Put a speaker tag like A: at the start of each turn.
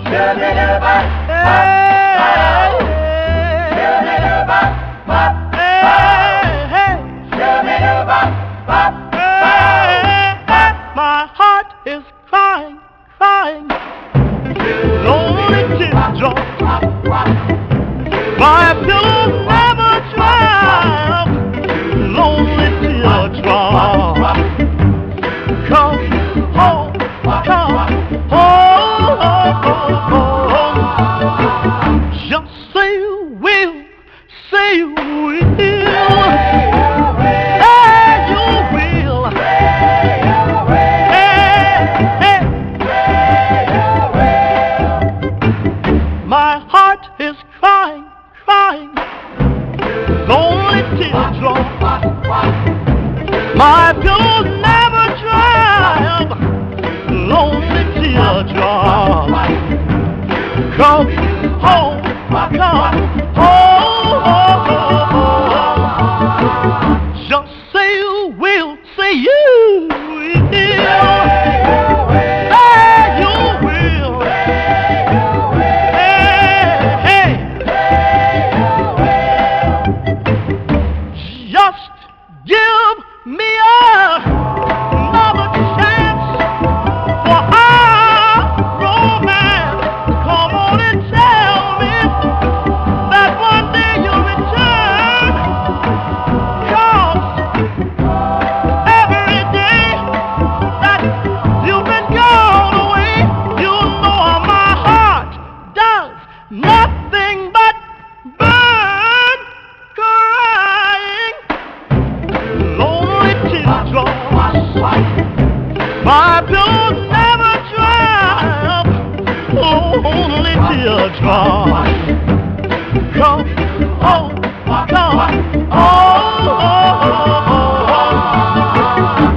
A: My heart is crying, crying, lonely teardrops. My pillow never dry, lonely teardrops. Come home, come home. Just say you will, say you will. My heart is crying, crying, lonely teardrops. My pillow never dry, lonely teardrops. Come home, come home. Just say you will, say you will. Just give me another chance for our romance. Come on and tell me that one day you'll return. 'Cause every day that you've been gone away, you know my heart does nothing but burn, crying. Lonely teardrops, my pillow never dry, lonely teardrops. Come home, come home.